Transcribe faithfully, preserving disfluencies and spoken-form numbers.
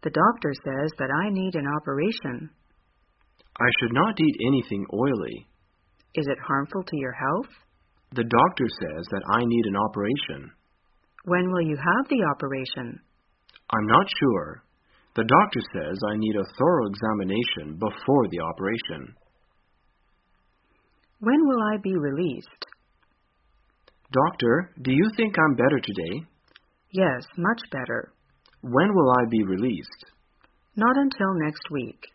The doctor says that I need an operation. I should not eat anything oily. Is it harmful to your health? The doctor says that I need an operation. When will you have the operation? I'm not sure. The doctor says I need a thorough examination before the operation. When will I be released? Doctor, do you think I'm better today? Yes, much better. When will I be released? Not until next week.